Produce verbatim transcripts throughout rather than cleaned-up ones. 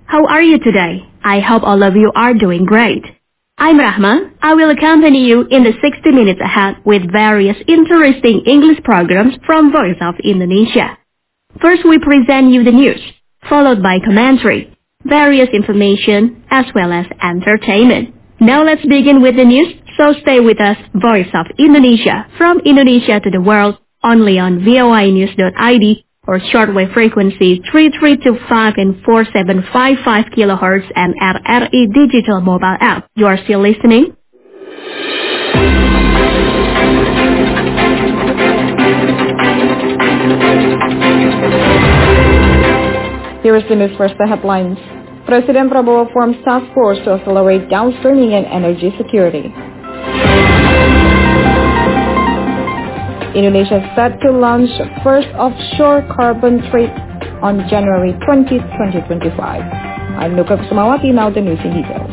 How are you today? I hope all of you are doing great. I'm Rahma. I will accompany you in the sixty minutes ahead with various interesting English programs from Voice of Indonesia. First, we present you the news, followed by commentary, various information, as well as entertainment. Now let's begin with the news, so stay with us, Voice of Indonesia, from Indonesia to the world, only on V O I news dot I D or shortwave frequency three three two five and four seven five five kilohertz and R R E digital mobile app. You are still listening? Here is the news first, the headlines. President Prabowo forms task force to accelerate downstreaming and energy security. Indonesia is set to launch first offshore carbon trade on January twentieth, twenty twenty-five. I'm Nuka Kusumawati, now the news in details.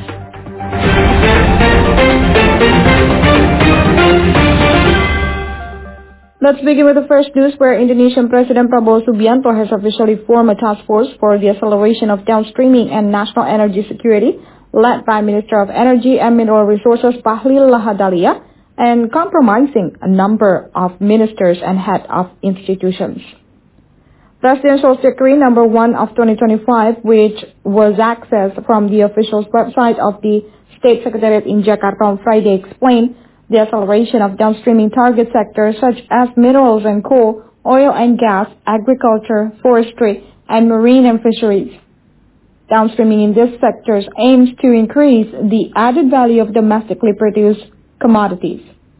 Let's begin with the first news, where Indonesian President Prabowo Subianto has officially formed a task force for the acceleration of downstreaming and national energy security, led by Minister of Energy and Mineral Resources Bahlil Lahadalia, and compromising a number of ministers and head of institutions. Presidential Decree number one of twenty twenty-five, which was accessed from the official website of the State Secretariat in Jakarta on Friday, explained the acceleration of downstreaming target sectors such as minerals and coal, oil and gas, agriculture, forestry, and marine and fisheries. Downstreaming in these sectors aims to increase the added value of domestically produced commodities.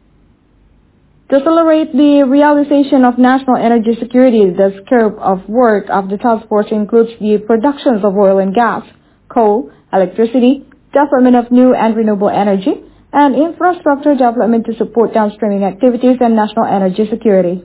To accelerate the realization of national energy security, the scope of work of the task force includes the productions of oil and gas, coal, electricity, development of new and renewable energy, and infrastructure development to support downstreaming activities and national energy security.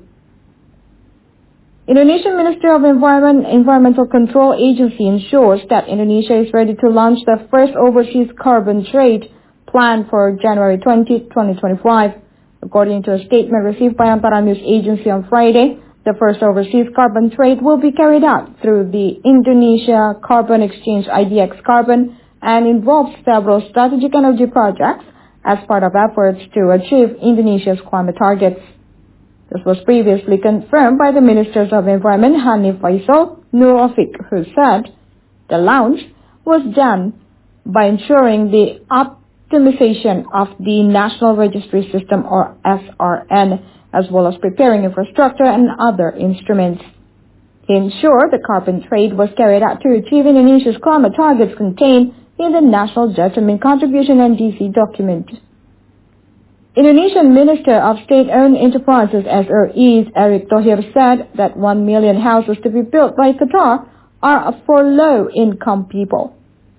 Indonesian Ministry of Environment Environmental Control Agency ensures that Indonesia is ready to launch the first overseas carbon trade planned for January twentieth, twenty twenty-five. According to a statement received by Antara News Agency on Friday, the first overseas carbon trade will be carried out through the Indonesia Carbon Exchange I D X Carbon and involves several strategic energy projects as part of efforts to achieve Indonesia's climate targets. This was previously confirmed by the Ministers of Environment Hanif Faisal Nur Rafiq, who said the launch was done by ensuring the optimization of the National Registry System, or S R N, as well as preparing infrastructure and other instruments. He ensured the carbon trade was carried out to achieve Indonesia's climate targets contained in the National Judgment Contribution and D C document. Indonesian Minister of State-Owned Enterprises S R Es Erick Thohir said that one million houses to be built by Qatar are for low-income people.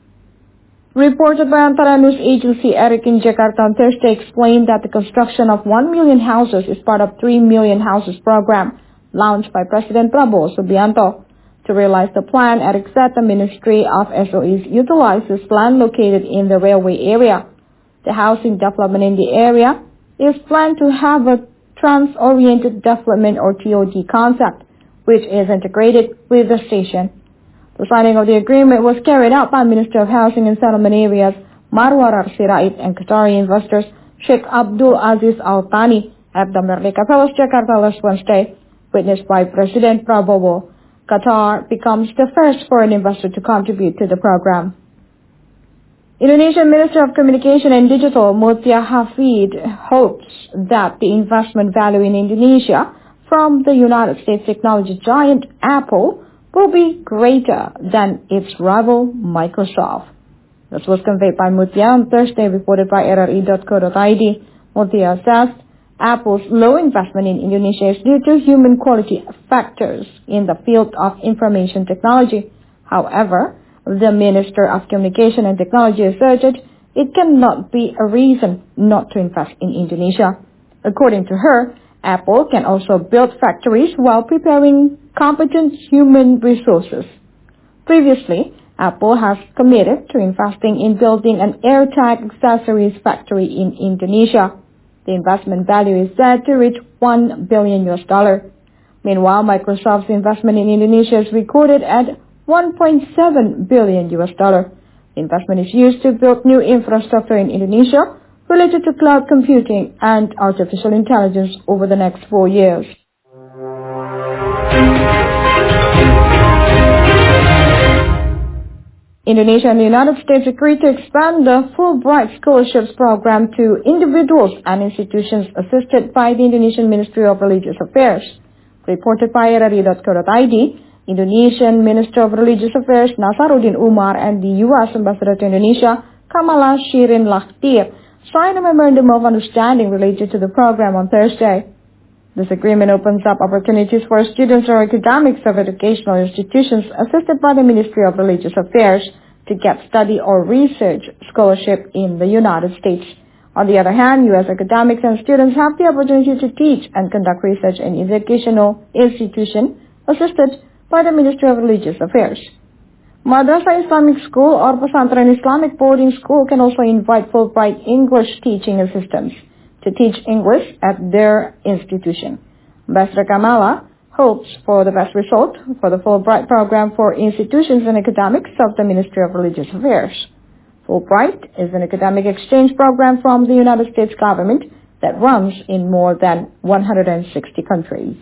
Reported by Antara News Agency, Erick in Jakarta on Thursday explained that the construction of one million houses is part of three million houses program launched by President Prabowo Subianto. To realize the plan, Erick said the Ministry of S O Es utilizes land located in the railway area. The housing development in the area is planned to have a trans-oriented development, or T O D concept, which is integrated with the station. The signing of the agreement was carried out by Minister of Housing and Settlement Areas Marwarar Sirait and Qatari investors Sheikh Abdul Aziz Al Thani at the Merdeka Palace, Jakarta last Wednesday, witnessed by President Prabowo. Qatar becomes the first foreign investor to contribute to the program. Indonesian Minister of Communication and Digital Mutia Hafid hopes that the investment value in Indonesia from the United States technology giant Apple will be greater than its rival Microsoft. This was conveyed by Mutia on Thursday, reported by R R E dot co dot I D. Mutia says Apple's low investment in Indonesia is due to human quality factors in the field of information technology. However, the Minister of Communication and Technology asserted it cannot be a reason not to invest in Indonesia. According to her, Apple can also build factories while preparing competent human resources. Previously, Apple has committed to investing in building an AirTag accessories factory in Indonesia. The investment value is said to reach one billion U S dollar. Meanwhile, Microsoft's investment in Indonesia is recorded at one point seven billion U S dollar. The investment is used to build new infrastructure in Indonesia related to cloud computing and artificial intelligence over the next four years. Indonesia and the United States agreed to expand the Fulbright Scholarships Program to individuals and institutions assisted by the Indonesian Ministry of Religious Affairs. Reported by R R I dot co dot I D, Indonesian Minister of Religious Affairs Nasaruddin Umar and the U S Ambassador to Indonesia, Kamala Shirin Lakhtir, signed a memorandum of understanding related to the program on Thursday. This agreement opens up opportunities for students or academics of educational institutions assisted by the Ministry of Religious Affairs to get study or research scholarship in the United States. On the other hand, U S academics and students have the opportunity to teach and conduct research in educational institutions assisted by the Ministry of Religious Affairs. Madrasah Islamic School or Pesantren Islamic Boarding School can also invite Fulbright English teaching assistants to teach English at their institution. Ambassador Kamala hopes for the best result for the Fulbright program for institutions and academics of the Ministry of Religious Affairs. Fulbright is an academic exchange program from the United States government that runs in more than one hundred sixty countries.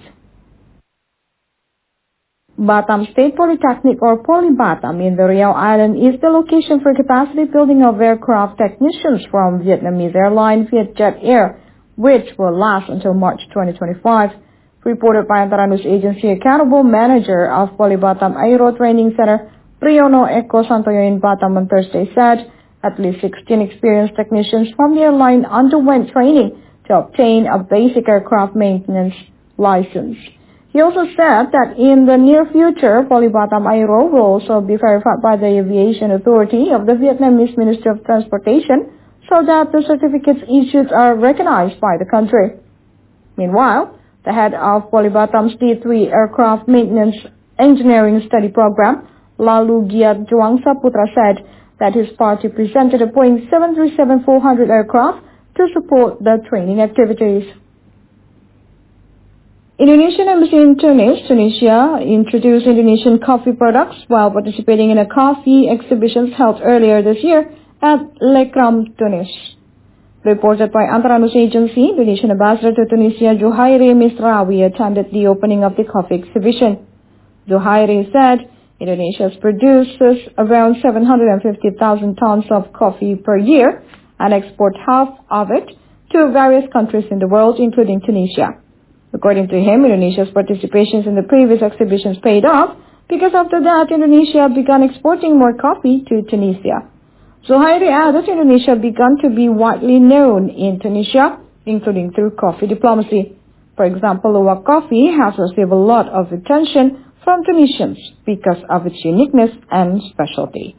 Batam State Polytechnic or Polybatam in the Riau Island is the location for capacity building of aircraft technicians from Vietnamese airline Vietjet Air, which will last until March twenty twenty-five. Reported by Antara News Agency, accountable manager of Polybatam Aero Training Center, Priyono Eko Santoyo in Batam on Thursday said at least sixteen experienced technicians from the airline underwent training to obtain a basic aircraft maintenance license. He also said that in the near future, Polybatam Aero will also be verified by the Aviation Authority of the Vietnamese Ministry of Transportation so that the certificates issued are recognized by the country. Meanwhile, the head of Polybatam's D three Aircraft Maintenance Engineering Study Program, Lalu Giat Juang Saputra, said that his party presented a Boeing seven thirty-seven four hundred aircraft to support the training activities. Indonesian Embassy in Tunis, Tunisia, introduced Indonesian coffee products while participating in a coffee exhibition held earlier this year at Lekram, Tunis. Reported by Antara News Agency, Indonesian Ambassador to Tunisia, Juhairi Misrawi, attended the opening of the coffee exhibition. Juhairi said Indonesia produces around seven hundred fifty thousand tons of coffee per year and exports half of it to various countries in the world, including Tunisia. According to him, Indonesia's participations in the previous exhibitions paid off because after that, Indonesia began exporting more coffee to Tunisia. Zuhairi added Indonesia began to be widely known in Tunisia, including through coffee diplomacy. For example, Luwak coffee has received a lot of attention from Tunisians because of its uniqueness and specialty.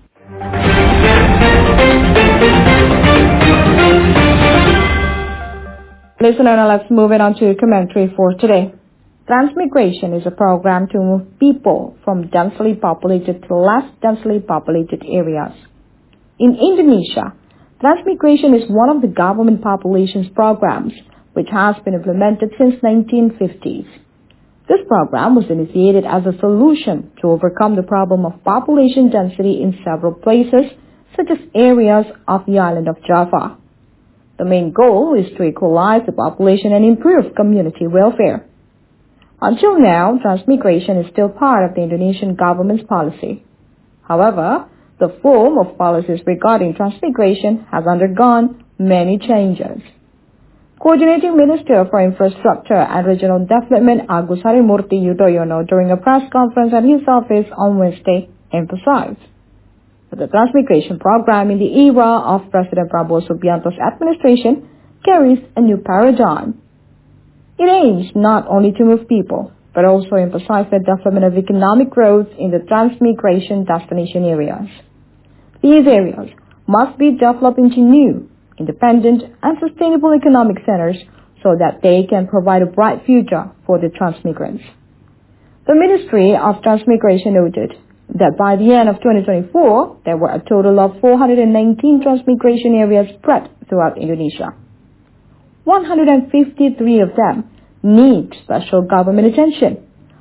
Listener, now let's move it on to commentary for today. Transmigration is a program to move people from densely populated to less densely populated areas. In Indonesia, transmigration is one of the government populations programs which has been implemented since nineteen fifties. This program was initiated as a solution to overcome the problem of population density in several places, such as areas of the island of Java. The main goal is to equalize the population and improve community welfare. Until now, transmigration is still part of the Indonesian government's policy. However, the form of policies regarding transmigration has undergone many changes. Coordinating Minister for Infrastructure and Regional Development Agus Harimurti Yudhoyono during a press conference at his office on Wednesday emphasized that the transmigration program in the era of President Prabowo Subianto's administration carries a new paradigm. It aims not only to move people, but also emphasize the development of economic growth in the transmigration destination areas. These areas must be developed into new, independent, and sustainable economic centers so that they can provide a bright future for the transmigrants. The Ministry of Transmigration noted that by the end of twenty twenty-four, there were a total of four hundred nineteen transmigration areas spread throughout Indonesia. one hundred fifty-three of them need special government attention.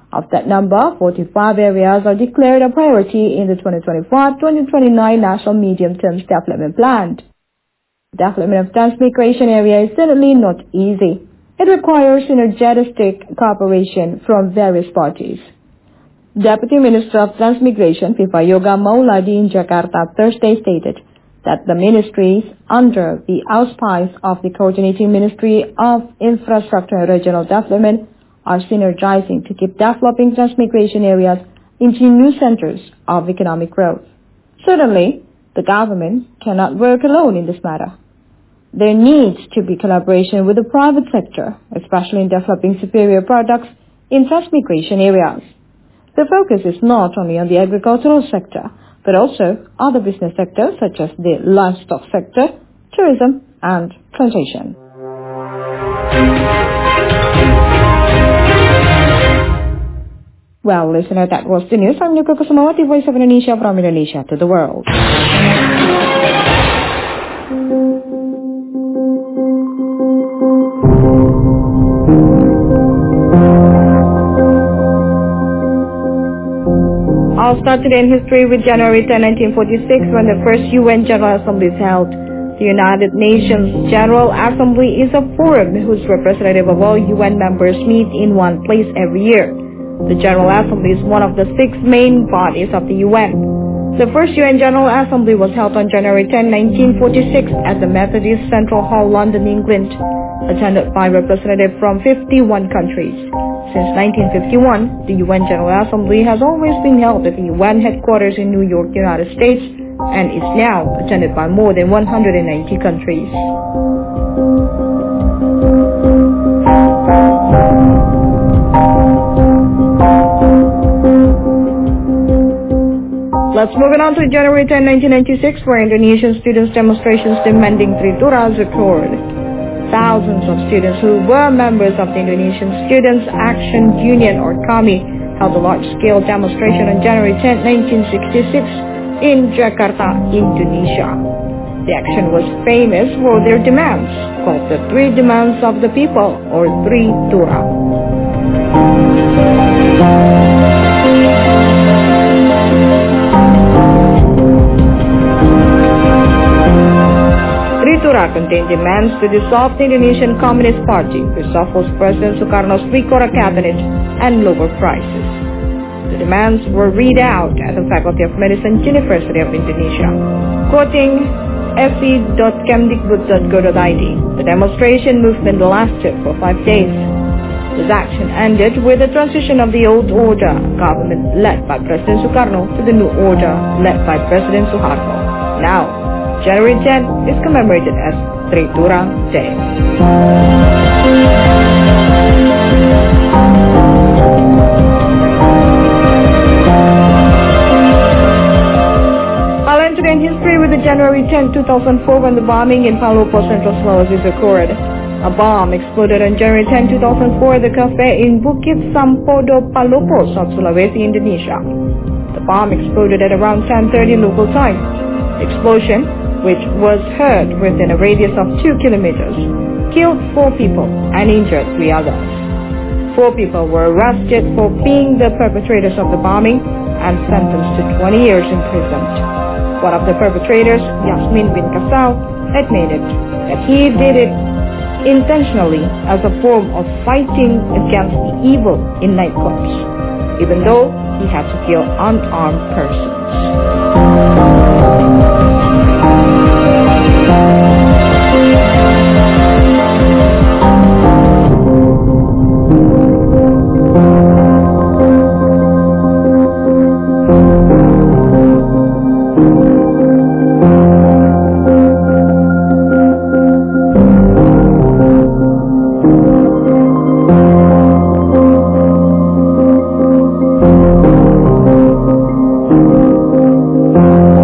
Of that number, forty-five areas are declared a priority in the twenty twenty-five to twenty twenty-nine National Medium-Term Development Plan. Development of transmigration area is certainly not easy. It requires synergistic cooperation from various parties. Deputy Minister of Transmigration, Viva Yoga Mauladi in Jakarta Thursday stated that the ministries under the auspice of the Coordinating Ministry of Infrastructure and Regional Development are synergizing to keep developing transmigration areas into new centers of economic growth. Certainly, the government cannot work alone in this matter. There needs to be collaboration with the private sector, especially in developing superior products in transmigration areas. The focus is not only on the agricultural sector, but also other business sectors such as the livestock sector, tourism, and plantation. Well, listener, that was the news. I'm Nuka Kusumawati, Voice of Indonesia, from Indonesia to the world. I'll start today in history with January tenth, nineteen forty-six, when the first U N General Assembly is held. The United Nations General Assembly is a forum whose representative of all U N members meet in one place every year. The General Assembly is one of the six main bodies of the U N. The first U N General Assembly was held on January tenth, nineteen forty-six at the Methodist Central Hall, London, England, attended by representatives from fifty-one countries. Since nineteen fifty-one, the U N General Assembly has always been held at the U N headquarters in New York, United States, and is now attended by more than one hundred ninety countries. Let's move on to January tenth, nineteen ninety-six, where Indonesian students' demonstrations demanding Tritura occurred. Thousands of students who were members of the Indonesian Students' Action Union, or KAMI, held a large-scale demonstration on January tenth, nineteen sixty-six in Jakarta, Indonesia. The action was famous for their demands, called the Three Demands of the People, or Tritura. Tritura contained demands to dissolve the Indonesian Communist Party, reshuffle President Sukarno's Trikora cabinet, and lower prices. The demands were read out at the Faculty of Medicine, University of Indonesia. Quoting f e dot kemdikbud dot go dot i d, the demonstration movement lasted for five days. This action ended with the transition of the old order government led by President Sukarno to the new order led by President Suharto. Now, January tenth is commemorated as Tritura Day. I'll end today in history with the January tenth, two thousand four, when the bombing in Palopo, Central Sulawesi occurred. A bomb exploded on January tenth, two thousand four at the cafe in Bukit Sampodo, Palopo, South Sulawesi, Indonesia. The bomb exploded at around ten thirty local time. The explosion, which was heard within a radius of two kilometers, killed four people and injured three others. Four people were arrested for being the perpetrators of the bombing and sentenced to twenty years in prison. One of the perpetrators, Yasmin bin Kasau, admitted that he did it intentionally as a form of fighting against the evil in nightclubs, even though he had to kill unarmed persons. Thank you.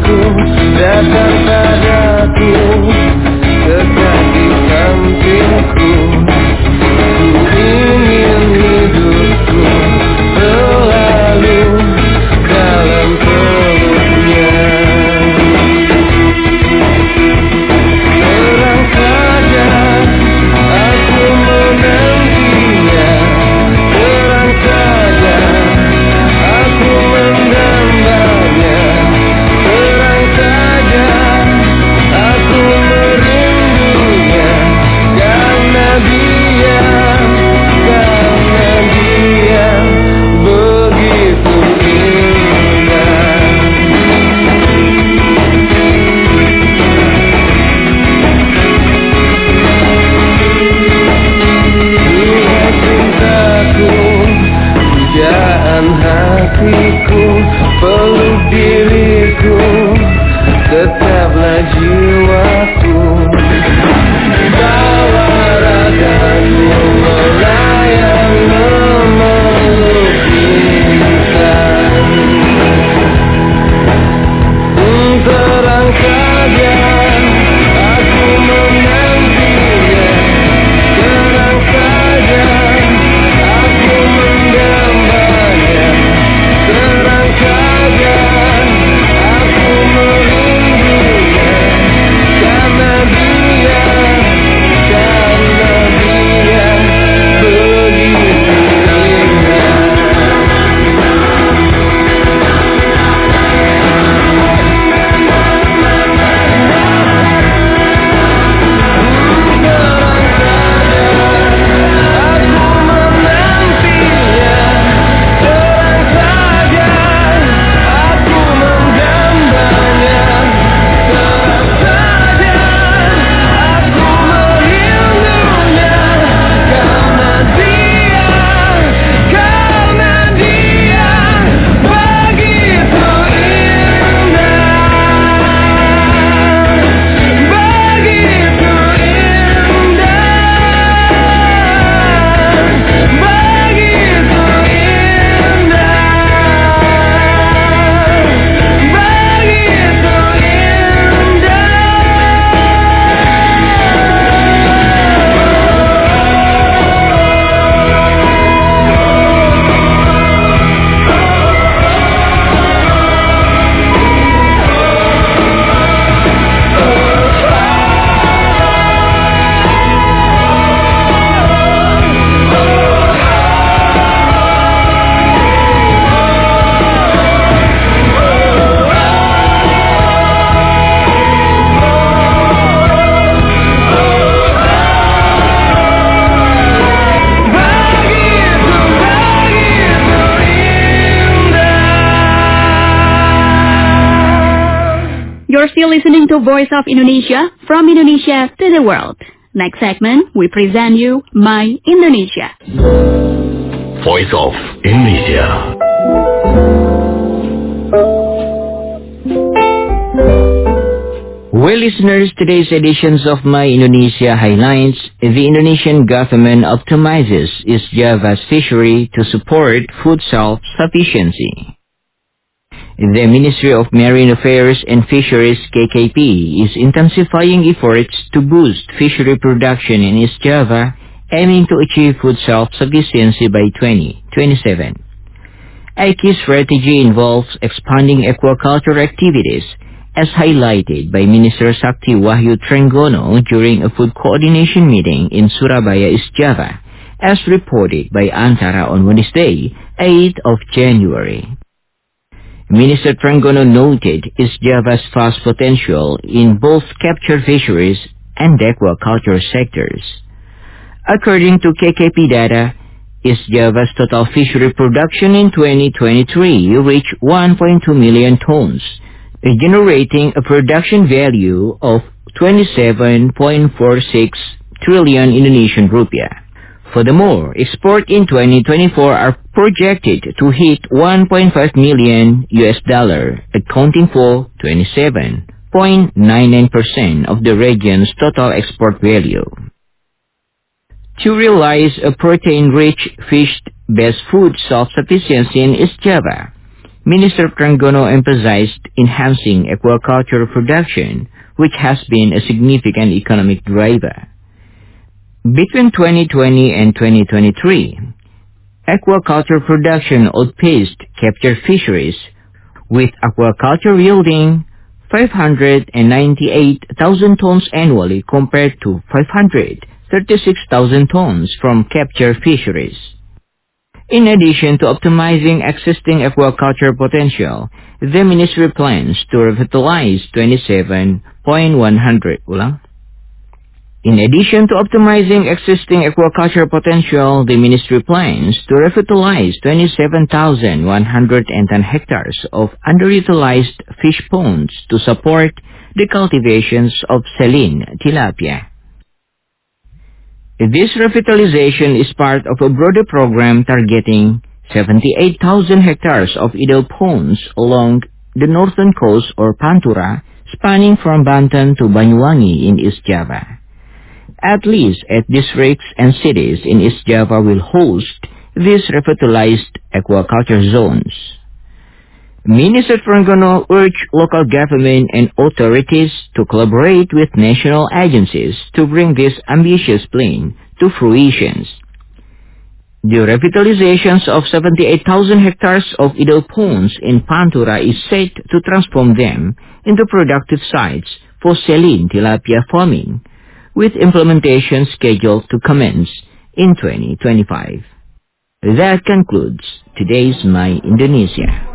jiwaku datang padaku, dekat di sampingku. Ku ingin hidupku selalu dalam peluknya. Terang saja aku menantinya, terang saja aku mendambanya, terang saja aku merindunya, karena dia, karena dia begitu indah. Duhai cintaku, pujaan hatiku, peluk diriku, tetaplah jiwaku. Bawa ragaku melayang memeluk insan. Terang saja aku menantinya, terang saja aku mendambanya, terang saja aku merindunya, karena dia, karena dia begitu indah. You're still listening to Voice of Indonesia, from Indonesia to the world. Next segment, we present you My Indonesia. Voice of Indonesia. Well, listeners, today's editions of My Indonesia highlights the Indonesian government optimizes its Java's fishery to support food self-sufficiency. The Ministry of Marine Affairs and Fisheries K K P is intensifying efforts to boost fishery production in East Java, aiming to achieve food self-sufficiency by twenty twenty-seven. A key strategy involves expanding aquaculture activities, as highlighted by Minister Sakti Wahyu Trenggono during a food coordination meeting in Surabaya, East Java, as reported by Antara on Wednesday, eighth of January. Minister Trenggono noted East Java's vast potential in both capture fisheries and aquaculture sectors. According to K K P data, East Java's total fishery production in twenty twenty-three reached one point two million tons, generating a production value of twenty-seven point four six trillion Indonesian rupiah. Furthermore, exports in twenty twenty-four are projected to hit one point five million U S dollar, accounting for twenty-seven point nine nine percent of the region's total export value. To realize a protein-rich fish-based food self-sufficiency in East Java, Minister Trenggono emphasized enhancing aquaculture production, which has been a significant economic driver. Between twenty twenty and twenty twenty-three, aquaculture production outpaced capture fisheries, with aquaculture yielding five hundred ninety-eight thousand tons annually compared to five hundred thirty-six thousand tons from capture fisheries. In addition to optimizing existing aquaculture potential, the ministry plans to revitalize twenty-seven thousand one hundred ulang. In addition to optimizing existing aquaculture potential, the ministry plans to revitalize twenty-seven thousand one hundred ten hectares of underutilized fish ponds to support the cultivations of saline tilapia. This revitalization is part of a broader program targeting seventy-eight thousand hectares of idle ponds along the northern coast or Pantura, spanning from Banten to Banyuwangi in East Java. At least eight districts and cities in East Java will host these revitalized aquaculture zones. Minister Trenggono urged local government and authorities to collaborate with national agencies to bring this ambitious plan to fruition. The revitalizations of seventy-eight thousand hectares of idle ponds in Pantura is set to transform them into productive sites for saline tilapia farming, with implementation scheduled to commence in twenty twenty-five. That concludes today's My Indonesia.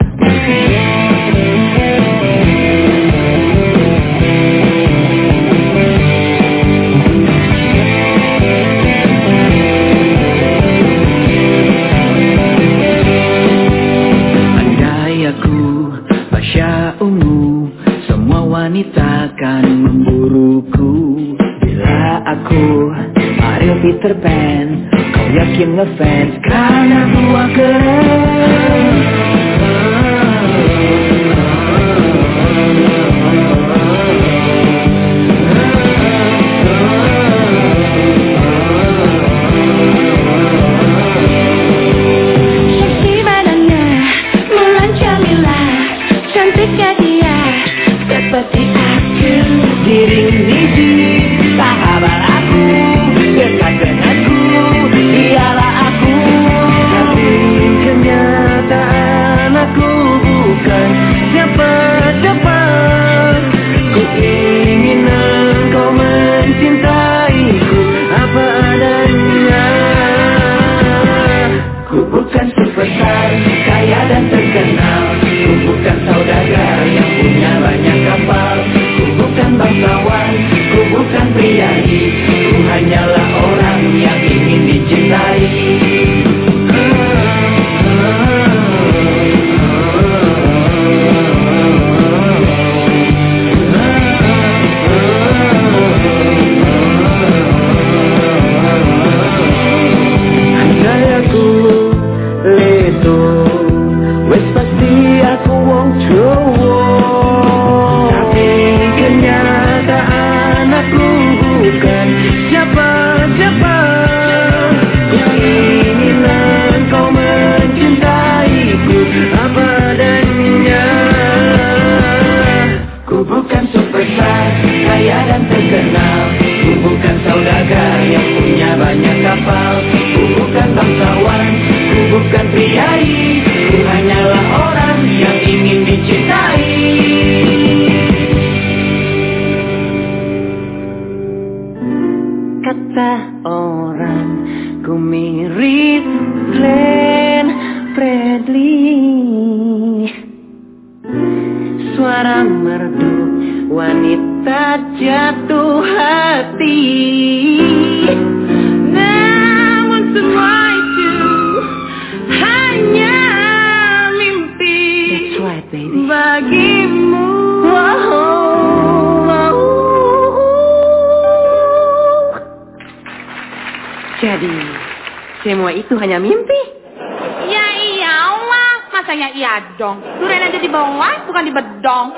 Andai aku Pasha ungu, semua wanita akan memburuku. Bila aku Ariel Peter Pan, kau yakin ngefans karena gua keren. Jadi, semua itu hanya mimpi? Ya iyalah, masa ya iya dong. Durian aja di bawah, bukan di bedong.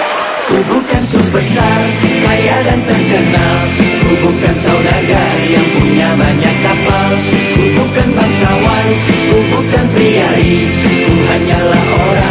Ku bukan superstar, kaya dan terkenal. Ku bukan saudagar yang punya banyak kapal. Ku bukan bangsawan, ku bukan priai. Ku hanyalah orang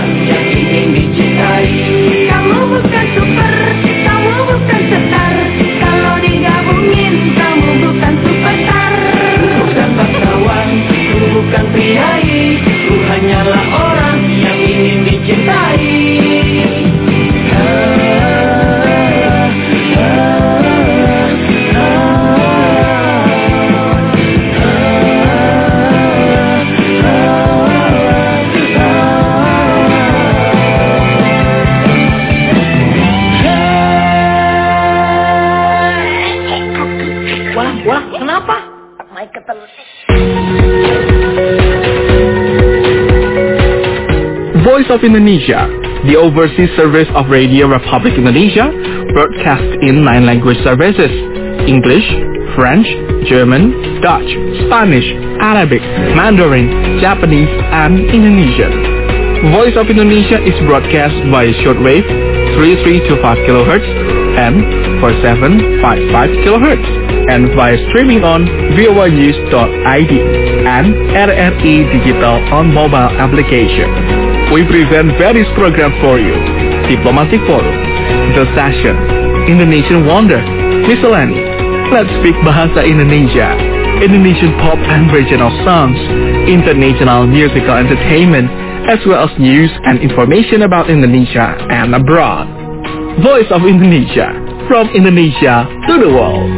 of Indonesia, the overseas service of Radio Republic Indonesia, broadcasts in nine language services: English, French, German, Dutch, Spanish, Arabic, Mandarin, Japanese, and Indonesian. Voice of Indonesia is broadcast via shortwave three three two five kilohertz and four seven five five kilohertz, and via streaming on v o a news dot i d and R R I Digital on mobile application. We present various programs for you: Diplomatic Forum, The Session, Indonesian Wonder, Miscellany, Let's Speak Bahasa Indonesia, Indonesian Pop and Regional Songs, International Musical Entertainment, as well as news and information about Indonesia and abroad. Voice of Indonesia, from Indonesia to the world.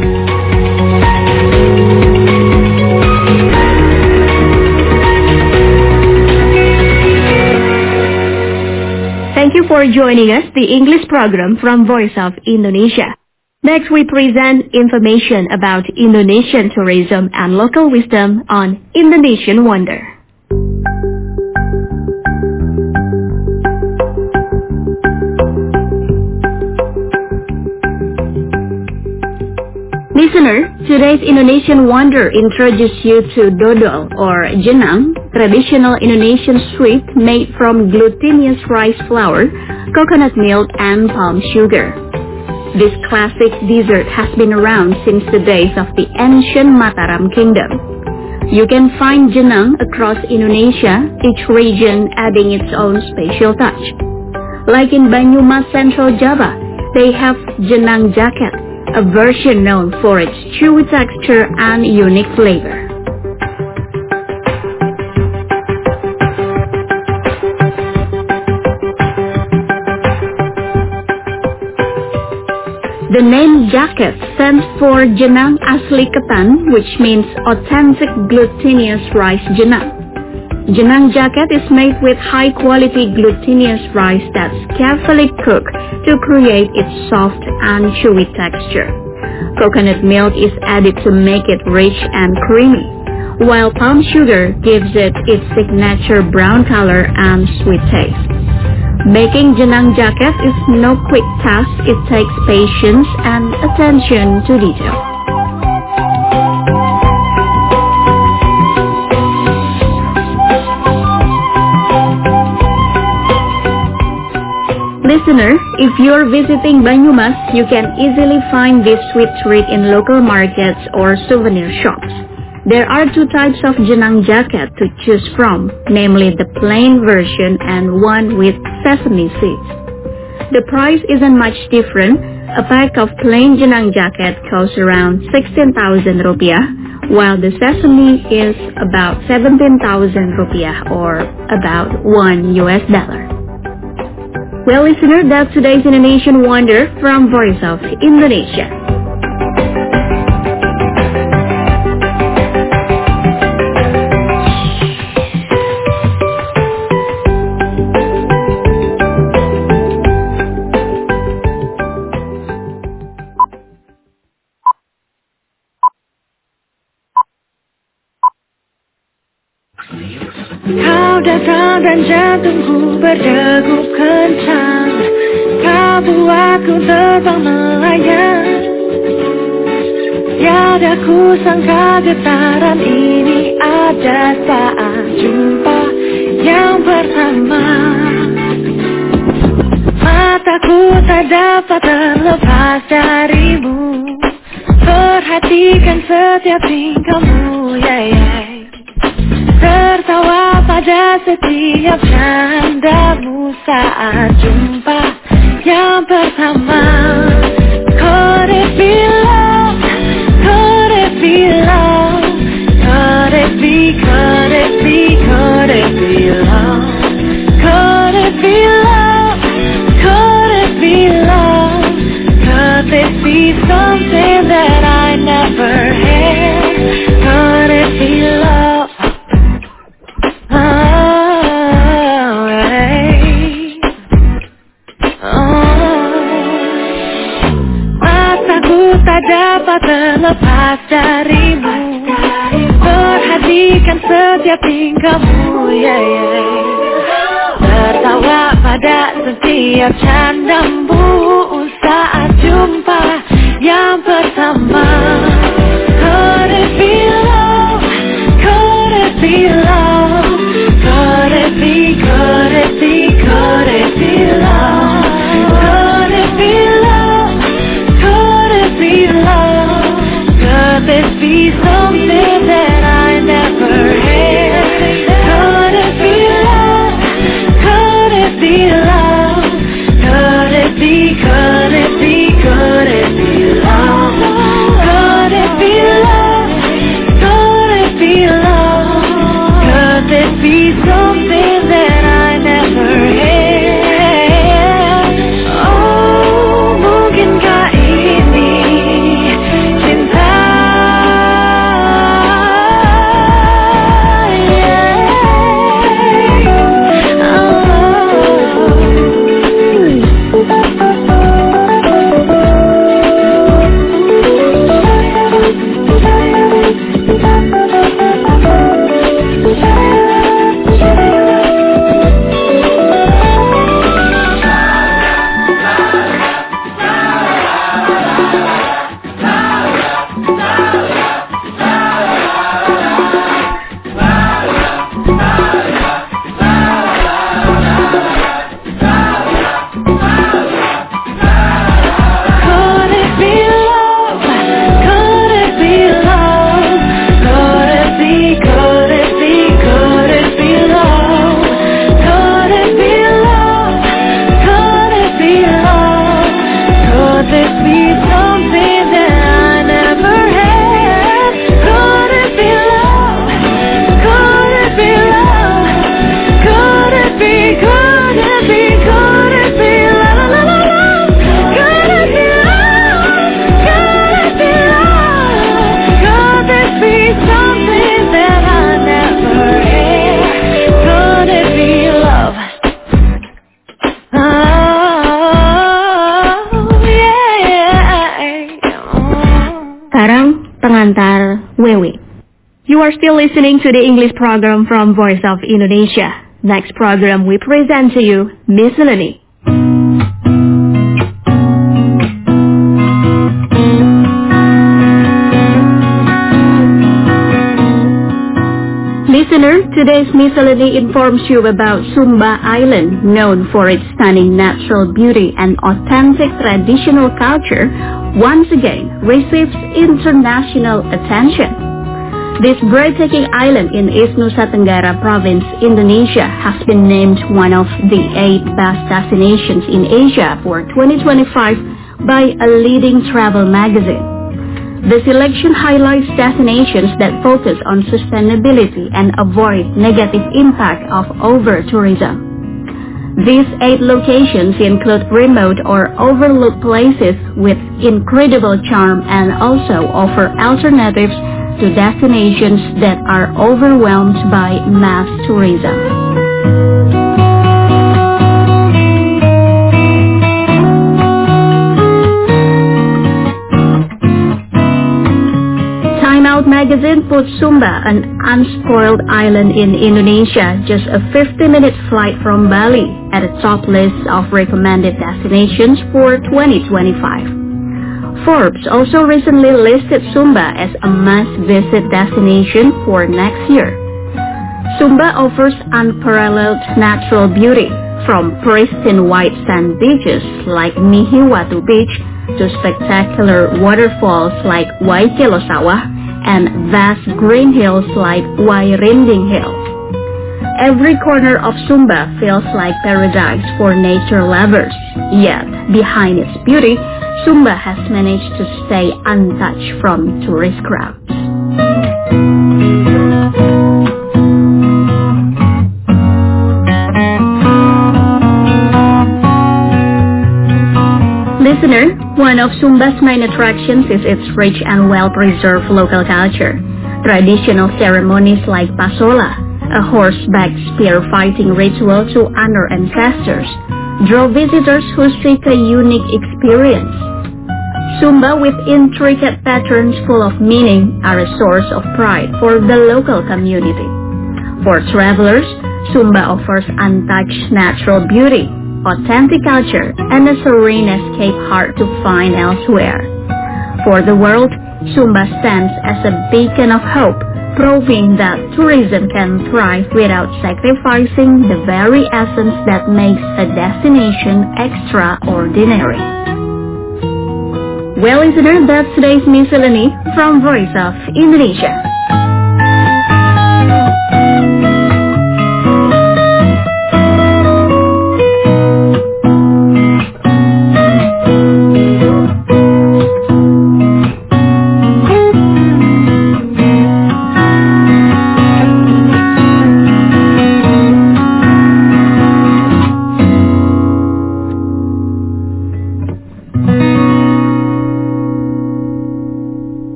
Thank you for joining us, the English program from Voice of Indonesia. Next, we present information about Indonesian tourism and local wisdom on Indonesian Wonder. Listener, today's Indonesian Wonder introduces you to dodol or jenang, traditional Indonesian sweet made from glutinous rice flour, coconut milk, and palm sugar. This classic dessert has been around since the days of the ancient Mataram Kingdom. You can find jenang across Indonesia, each region adding its own special touch. Like in Banyumas, Central Java, they have jenang jaket, a version known for its chewy texture and unique flavor. The name jaket stands for Jenang Asli Ketan, which means authentic glutinous rice jenang. Jenang jaket is made with high-quality glutinous rice that's carefully cooked to create its soft and chewy texture. Coconut milk is added to make it rich and creamy, while palm sugar gives it its signature brown color and sweet taste. Making jenang jaket is no quick task. It takes patience and attention to detail. Listener, if you're visiting Banyumas, you can easily find this sweet treat in local markets or souvenir shops. There are two types of jenang jaket to choose from, namely the plain version and one with sesame seeds. The price isn't much different. A pack of plain jenang jaket costs around sixteen thousand rupiah, while the sesame is about seventeen thousand rupiah or about one U S dollar. Well, listener, that's today's Indonesian Wonder from Voice of Indonesia. Kau datang dan jantungku berdegup kencang. Kau buatku terbang melayang. Tiada ku sangka getaran ini ada saat jumpa yang pertama. Mataku tak dapat terlepas darimu. Perhatikan setiap tingkahmu, yeah, yeah. Tertawa pada setiap candamu saat jumpa yang pertama. Could it be love? Could it be love? Could it be, could it be, could it be love? Could it be love? Could it be love? Could this be something that I never had? Could it be love? Dapat terlepas darimu. Perhatikan setiap tingkahmu, yeah, yeah. Tertawa pada setiap candamu saat jumpa yang pertama. Could it be love? Could it be love? Could it be, could it be, could it be love? Could it be love? Could it be love? Could this be something that I never had? Could it be love? Could it be love? Could it be, could it be, could it be love? Could it be love? Could it be love? Could this be something that I never had? Oh, mungkinkah ini cinta? You are still listening to the English program from Voice of Indonesia. Next program we present to you, Miscellany. Listener, today's Miscellany informs you about Sumba Island, known for its stunning natural beauty and authentic traditional culture, once again receives international attention. This breathtaking island in East Nusa Tenggara Province, Indonesia, has been named one of the eight best destinations in Asia for twenty twenty-five by a leading travel magazine. The selection highlights destinations that focus on sustainability and avoid negative impact of over-tourism. These eight locations include remote or overlooked places with incredible charm and also offer alternatives to destinations that are overwhelmed by mass tourism. Time Out magazine puts Sumba, an unspoiled island in Indonesia, just a fifty-minute flight from Bali, at the top list of recommended destinations for twenty twenty-five. Forbes also recently listed Sumba as a must-visit destination for next year. Sumba offers unparalleled natural beauty, from pristine white sand beaches like Nihiwatu Beach to spectacular waterfalls like Waikelosawa and vast green hills like Wairinding Hills. Every corner of Sumba feels like paradise for nature lovers, yet behind its beauty, Sumba has managed to stay untouched from tourist crowds. Listener, one of Sumba's main attractions is its rich and well-preserved local culture. Traditional ceremonies like Pasola, a horseback spear fighting ritual to honor ancestors, draw visitors who seek a unique experience. Sumba, with intricate patterns full of meaning, are a source of pride for the local community. For travelers, Sumba offers untouched natural beauty, authentic culture, and a serene escape hard to find elsewhere. For the world, Sumba stands as a beacon of hope, proving that tourism can thrive without sacrificing the very essence that makes a destination extraordinary. Well, listener, that's today's miscellany from Voice of Indonesia.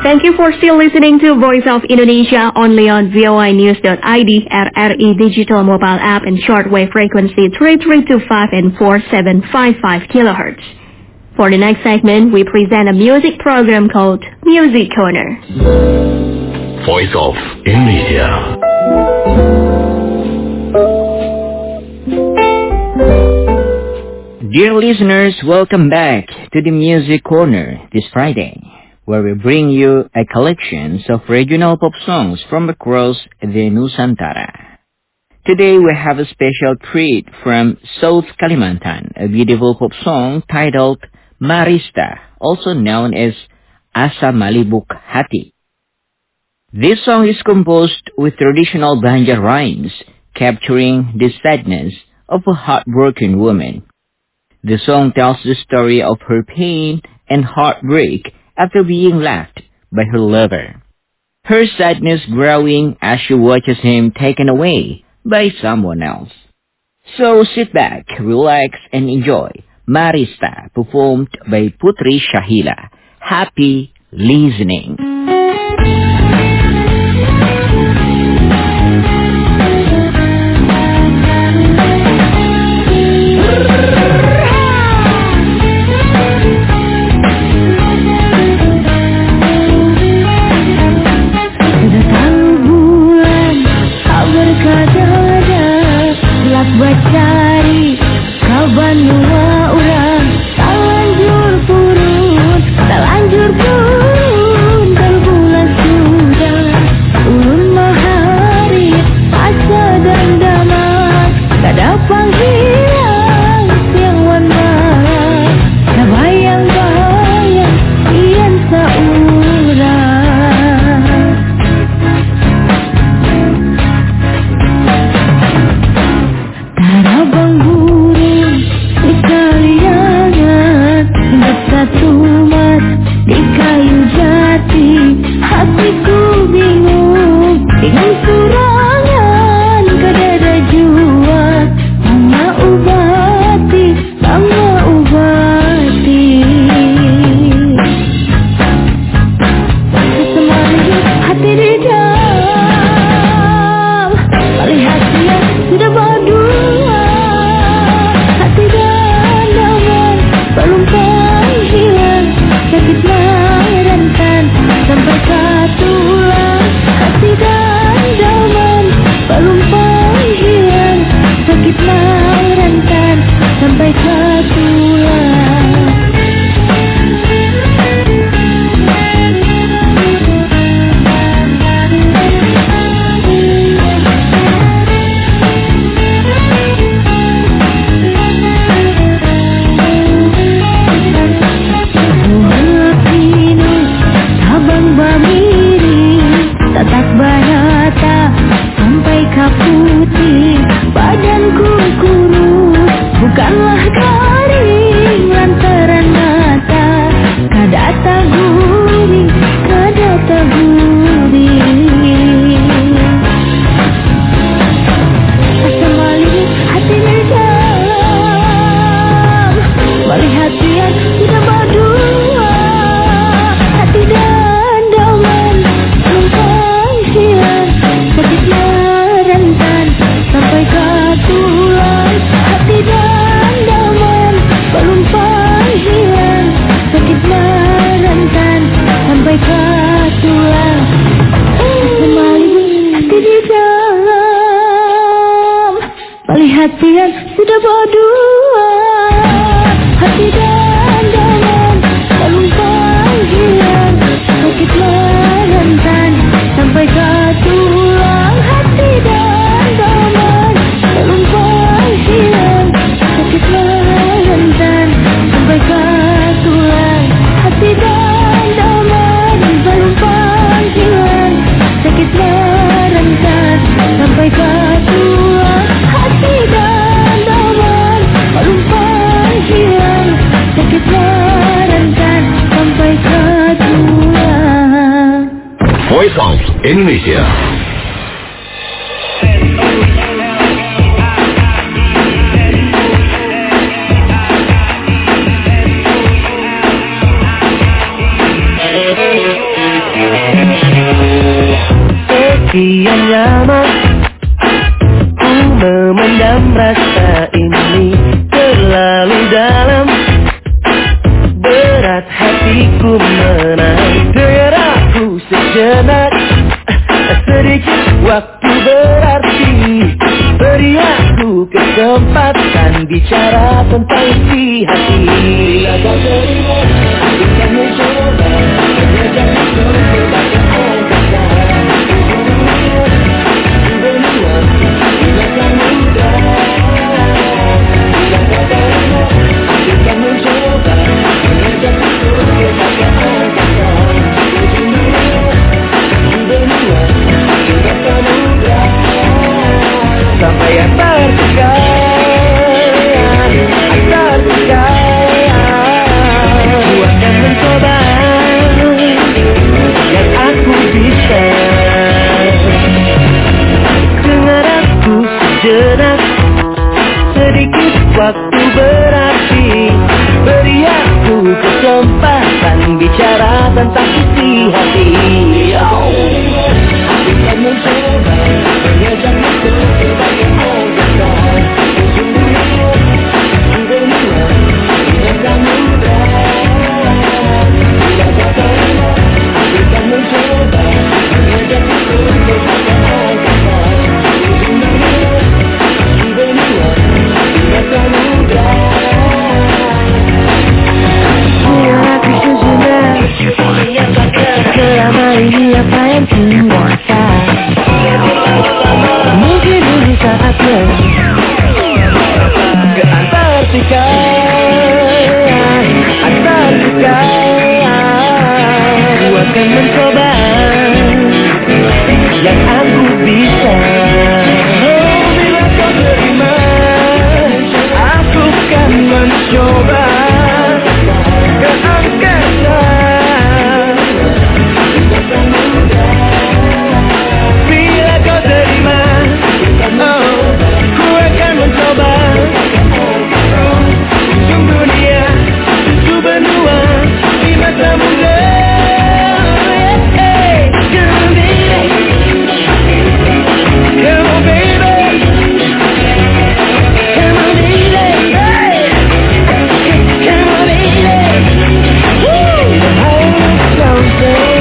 Thank you for still listening to Voice of Indonesia only on voinews dot I D, R R I digital mobile app and shortwave frequency three three two five and four seven five five kilohertz. For the next segment, we present a music program called Music Corner. Voice of Indonesia. Dear listeners, welcome back to the Music Corner this Friday, where we bring you a collection of regional pop songs from across the Nusantara. Today we have a special treat from South Kalimantan, a beautiful pop song titled Marista, also known as Asa Malibuk Hati. This song is composed with traditional Banjar rhymes, capturing the sadness of a heartbroken woman. The song tells the story of her pain and heartbreak after being left by her lover. Her sadness growing as she watches him taken away by someone else. So sit back, relax, and enjoy Marista, performed by Putri Shahila. Happy listening. Cari kawan dua orang, tak lanjur purun, tak lanjur purun, dan bulan sudah ulun mahari, asa dan damai, tak dapat hilang siang wan malam, tak bayang-bayang ian seorang. Tarabang burung di kaliangan, satu mat di kayu jati, hatiku bingung, bingung surangan, kadada jua, mama ubati, mama ubati. Sesemari hati di dalam, melihat dia sudah berdua, hati dan damai belum panggilan, sakit merentan sampai ke tulang. Hati dan damai belum panggilan, sakit merentan sampai ke tulang. Tatak barata sampai kaputi, badanku kurus, bukanlah garing lantaran mata, kadata gurih, kadata gurih. Asa malik hati di dalam, melihat dia sudah berdua, hati dan damai sakit merentan sampai ke tulang. Hati dan damai belum panggilan, sakit merentan sampai ke tulang. Semali hati di dalam, melihat dia sudah berdua, hati dan damai belum panggilan, sakit merentan sampai ke tulang. Hati dan damai belum panggilan, sakit merentan sampai ke tulang. Hati dan damai belum panggilan, sakit merentan sampai ke tulang. Hati dan damai belum panggilan, sakit merentan sampai ke tulang. Voice of Indonesia. sekian lama ku memendam rasa ini terlalu dalam. Berat hatiku menahan, dengar aku sejenak. Sedikit waktu berarti, beri aku kesempatan bicara tentang isi hati. Bila kau terima, aku akan mencoba mengajak engkau sebagai angkatan. Benua, bila kau muda. Bila kau terima, aku akan mencoba mengajak engkau sebagai angkatan. Benua, bila kau muda. Sampai Antartika, Antartika, ku akan mencoba yang aku bisa. Dengar aku sejenak, sedikit waktu berarti, beri aku kesempatan bicara tentang isi hati. Aku akan mencoba mengajak engkau sebagai angkatan. Sesungguhnya, benua, bila kau muda. Bila kau terima, aku akan mencoba mengajak engkau sebagai angkatan. Sesungguhnya, benua, bila kau muda. Aku sejenak, selama ini apa yang kuasa. Mungkin ini saatnya ke Antartika, Antartika. Ku akan mencoba yang aku bisa. Oh, bila kau terima, aku akan mencoba ke angkatan. Bila kau terima, oh, ku akan mencoba. Ujung dunia, ku benua di masa muda. Hey, come on baby, come on baby, come on baby, hey, come on baby. Woo, I want something.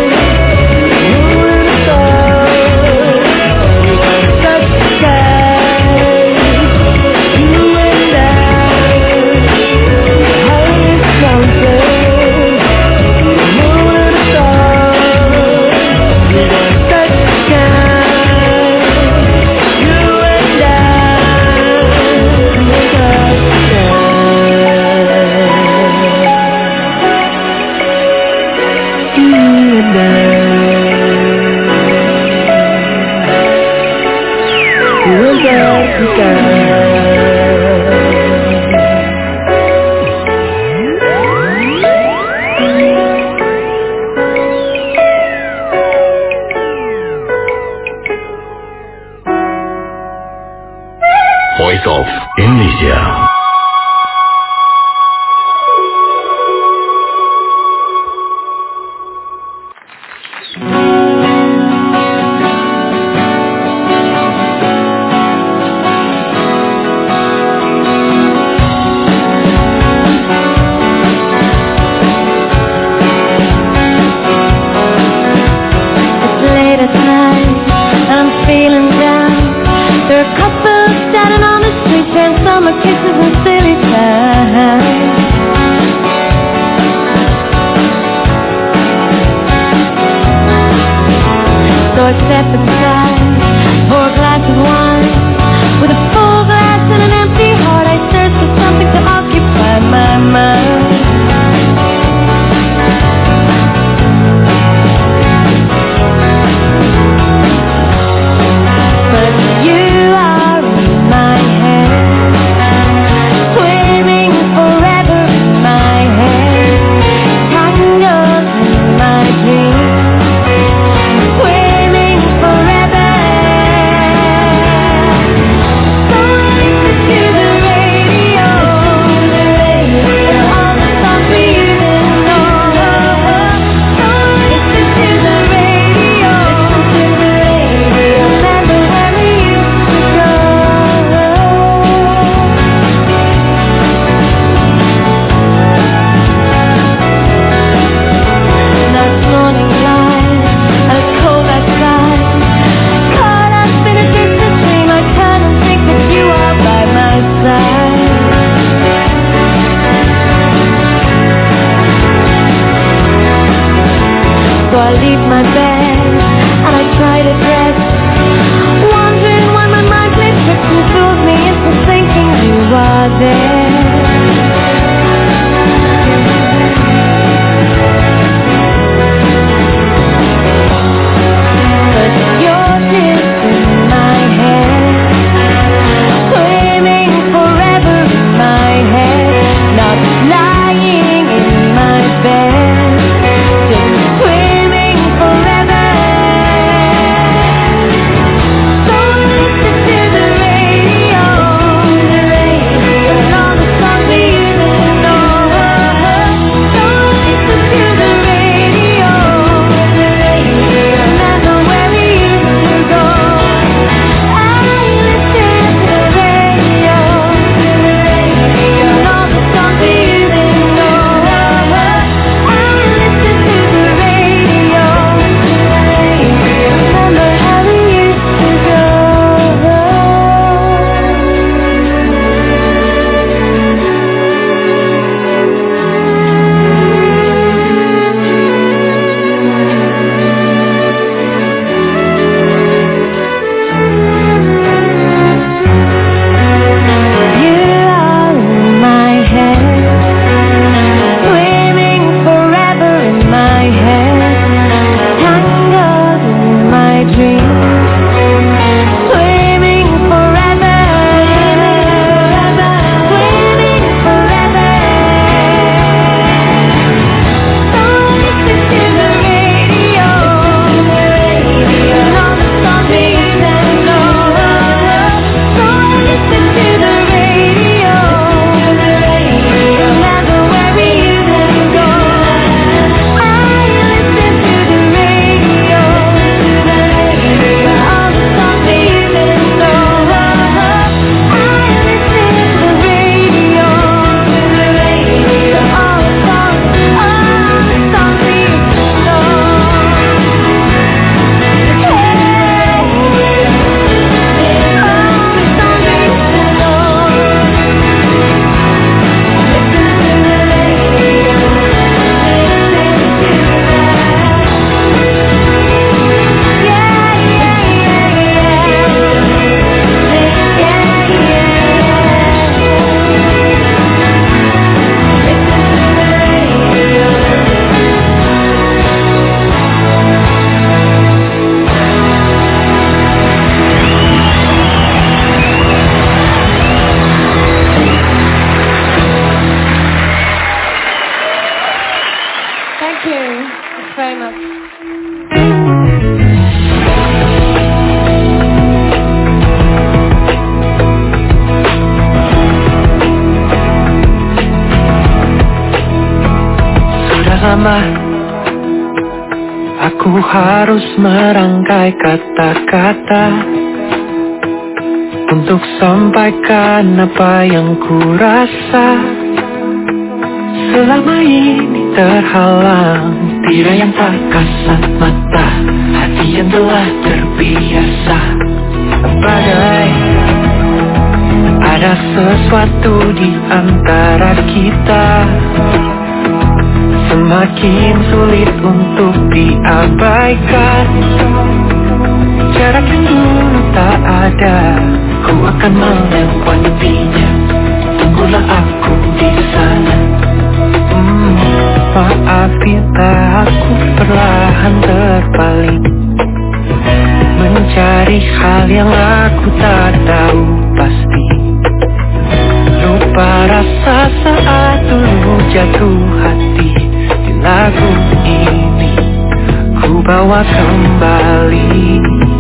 Voice of Indonesia. Kisses and I leave my bed and I try to dress, wondering why my mind plays tricks and fools me into thinking you are there. But you're just in my head, swimming forever in my head, not lying in my bed, just swimming forever. So listen to the radio, the radio, and all the songs we used to know. So listen to the radio, the radio, remember where we used to go. I listen to the radio, the radio, and all the songs we used to know. I listen to the radio, the radio, remember how we used to go. You're all in my head, swimming forever in my head, tangled in my dreams, swimming forever, swimming forever. So listen to the radio, the radio, and all the songs we used to know. So listen to the radio, the radio, remember where we used to go. I listen to the radio, the radio, all the songs we used to know. I listen to the radio, the radio, all the songs, all the songs we used to know. Hey, all the songs we used to know. Listen to the radio, listen to that. Yeah, Thank you very much. Sudah lama aku harus merangkai kata-kata untuk sampaikan apa yang ku rasa. Selama ini terhalang, tirai yang tak kasat mata, hati yang telah terbiasa. Bagai ada sesuatu di antara kita, semakin sulit untuk diabaikan. Jarak yang dulu tak ada, ku akan melewatinya. Tunggulah aku di sana. Hmm, maaf bila aku perlahan terpaling, mencari hal yang aku tak tahu pasti. Lupa rasa saat dulu jatuh hati. Di lagu ini ku bawa kembali.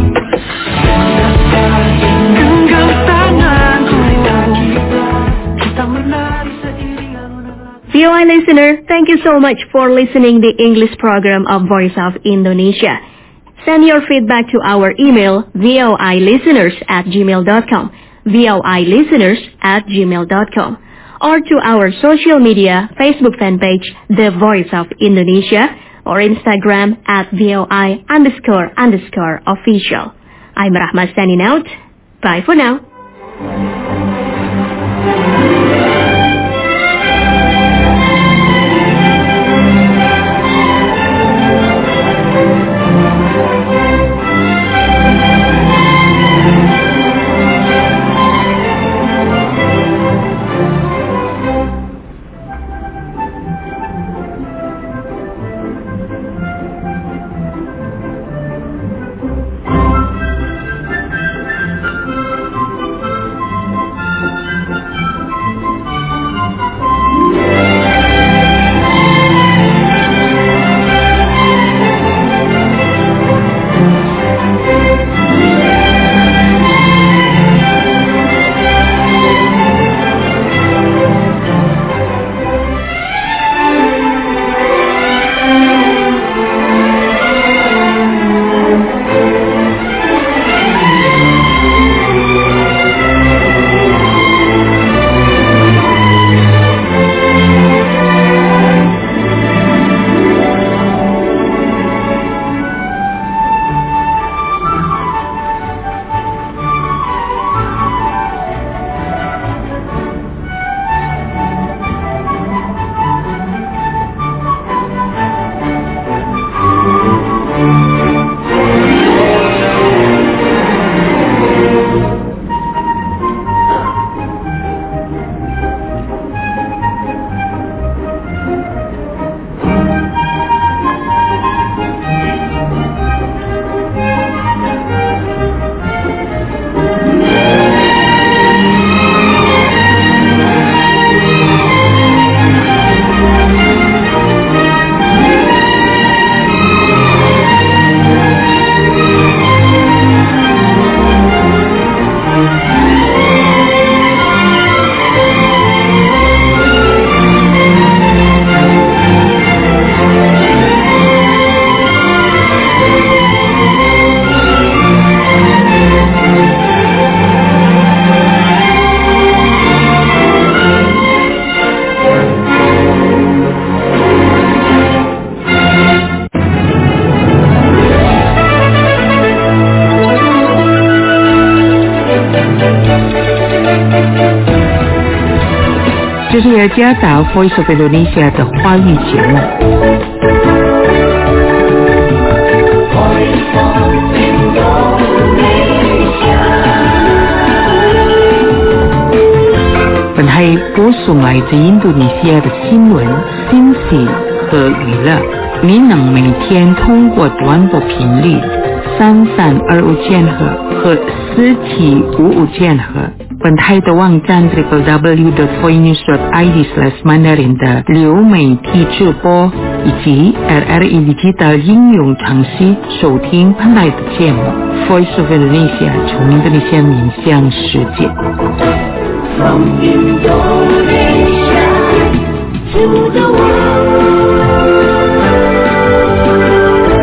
Genggam tanganku, kita menari seiringan. V O I listener, thank you so much for listening the English program of Voice of Indonesia. Send your feedback to our email voilisteners at gmail dot com, voilisteners at gmail dot com, or to our social media Facebook fan page, The Voice of Indonesia, or Instagram at VOI underscore underscore official. I'm Rahma signing out. Bye for now. 是雅加达 Voice of Indonesia 的华语节目。本台播送来自印度尼西亚的新闻、信息和娱乐。您能每天通过短波频率三三二五千赫和四七五五千赫，本台的网站 double-u double-u double-u dot voinews dot i d slash mandarin 的流媒体直播以及 R R E Digital 应用程式收听本台的节目 Voice of Indonesia 从印度尼西亚面向世界。From Indonesia to the world.